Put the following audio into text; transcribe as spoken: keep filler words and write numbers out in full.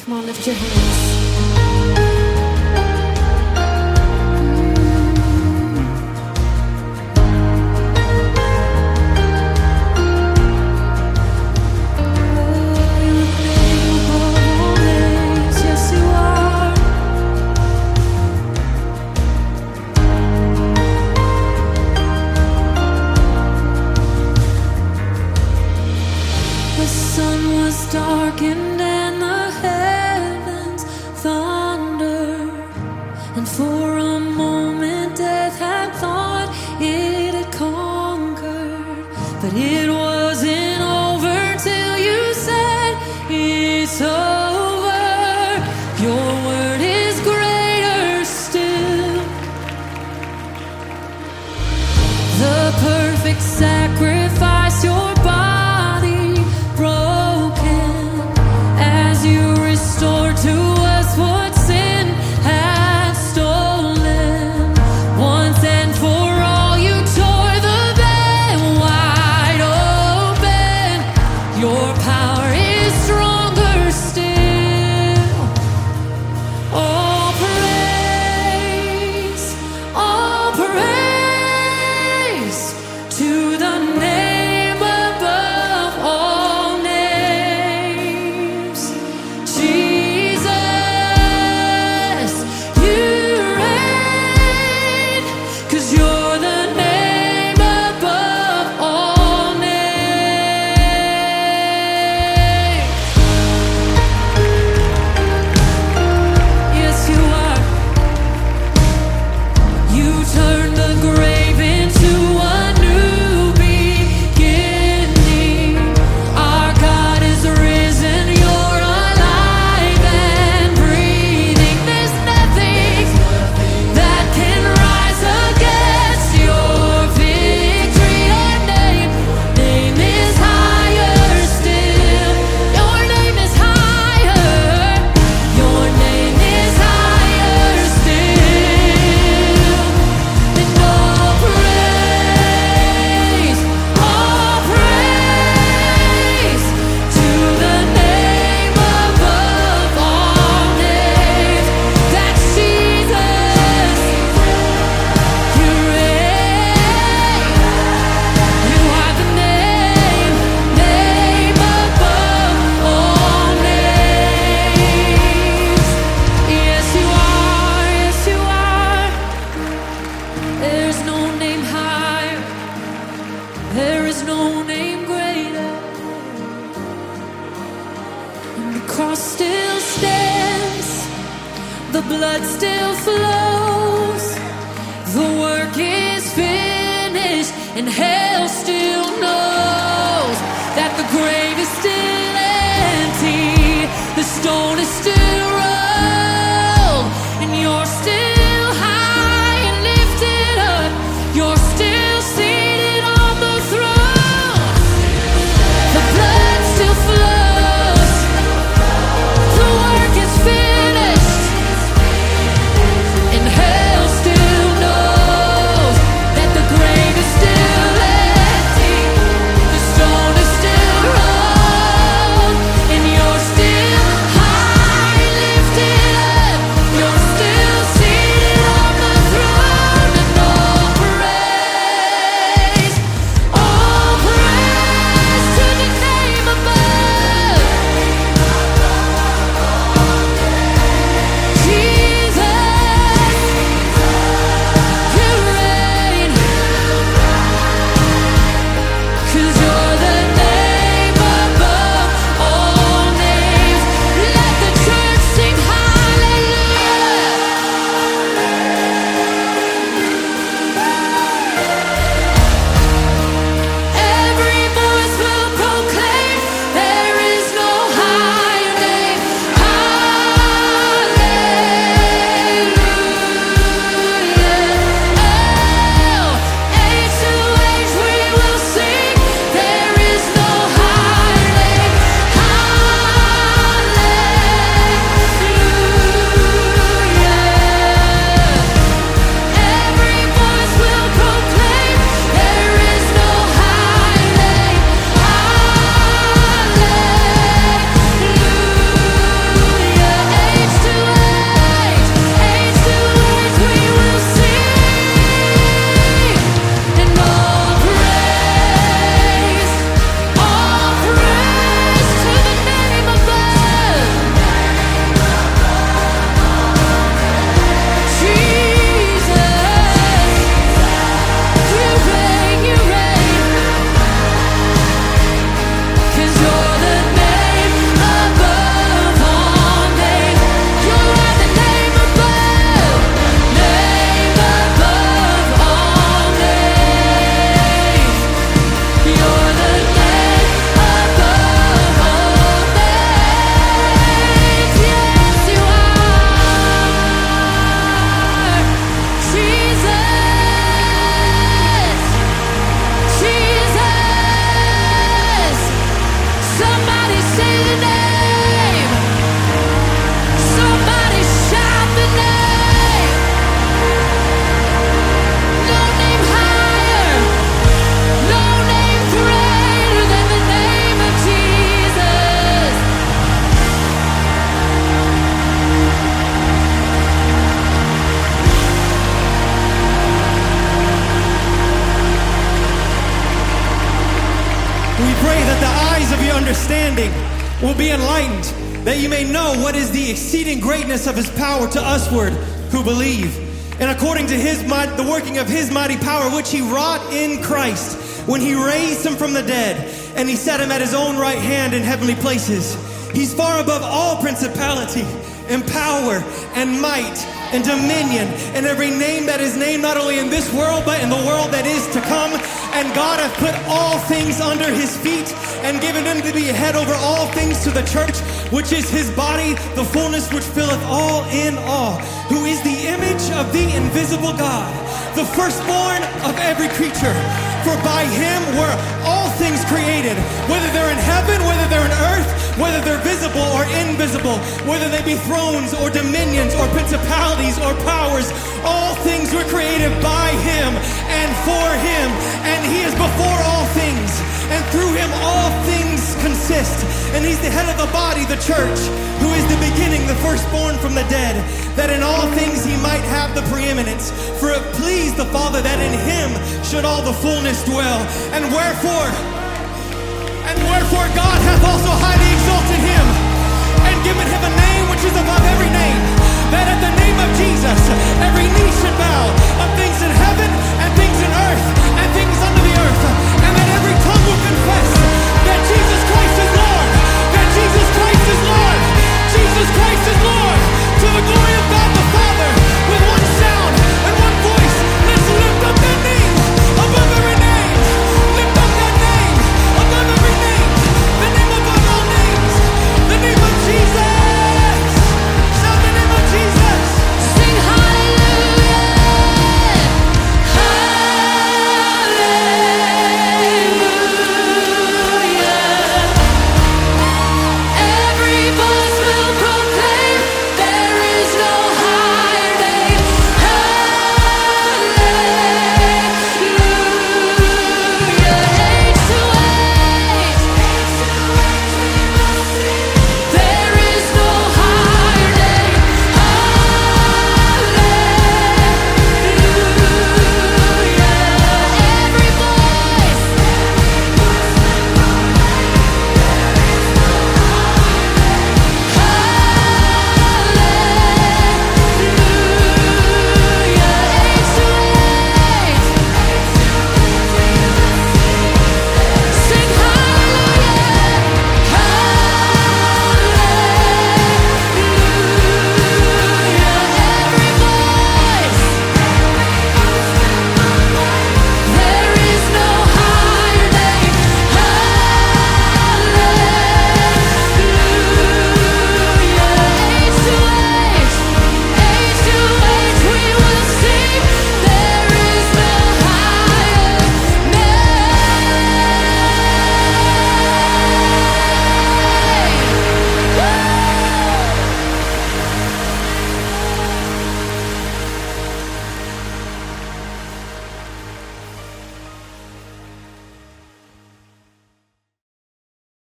Come on, lift your hands. Darkened and the heavens thundered, and for a moment death had thought it had conquered, but it wasn't over till you said it's over. Your word is greater still. The perfect sacrifice, your body broken, as you restore to us what sin had stolen. Once and for all you tore the veil wide open. Your power is stronger still. All praise, all praise to the name above all names. Jesus, you reign, 'cause you're the name above all names. Yes, you are. You turned the grave into a new beginning. Our God is risen, you're alive and breathing. There's nothing that can rise against your victory. Your name, name is higher still. Your name is higher. Your name is higher still. And all praise, all praise to the name above all names. That's Jesus. You reign. You are the name, name above all names. Yes, you are. Yes, you are. There's no name higher. There is no name greater. And the cross still stands. The blood still flows. The work is finished, and hell still knows that the grave is still empty. The stone is still rolled, and you're still high and lifted up. You're still seated on the throne. The blood still flows. The work is finished, and hell still knows that the grave is still empty. say the name. Somebody shout the name. No name higher, no name greater than the name of Jesus. We pray that the eyes of your understanding will be enlightened, that you may know what is the exceeding greatness of his power to usward who believe. And according to his might, the working of his mighty power, which he wrought in Christ, when he raised him from the dead, and he set him at his own right hand in heavenly places. He's far above all principality and power and might and dominion and every name that is named, not only in this world, but in the world that is to come. And God hath put all things under his feet and given him to be head over all things to the church, which is his body, the fullness which filleth all in all, who is the image of the invisible God, the firstborn of every creature. For by him were all things created, whether they're in heaven, whether they're in earth, whether they're visible or invisible, whether they be thrones or dominions or principalities or powers. All things were created by him and for him, and he is before all things, and through him all things consist. And he's the head of the body, the church, who is the beginning, the firstborn from the dead, that in all things he might have the preeminence. For it pleased the Father that in him should all the fullness dwell. And wherefore, and wherefore God hath